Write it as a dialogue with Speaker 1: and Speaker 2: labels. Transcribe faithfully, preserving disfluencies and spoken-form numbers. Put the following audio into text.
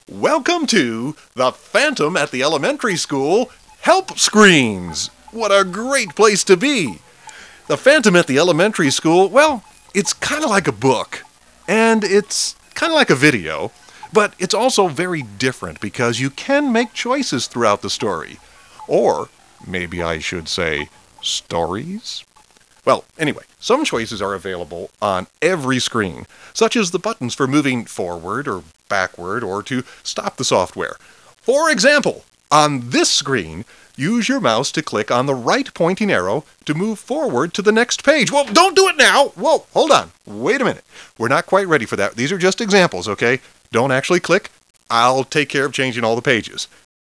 Speaker 1: Welcome to the Phantom at the Elementary School Help Screens. What a great place to be. The Phantom at the Elementary School, well, it's kind of like a book. And it's kind of like a video. But it's also very different because you can make choices throughout the story. Or, maybe I should say, stories? Well, anyway, some choices are available on every screen, such as the buttons for moving forward or backward or to stop the software. For example, on this screen, use your mouse to click on the right pointing arrow to move forward to the next page. Well, don't do it now! Whoa, hold on. Wait a minute. We're not quite ready for that. These are just examples, okay? Don't actually click. I'll take care of changing all the pages.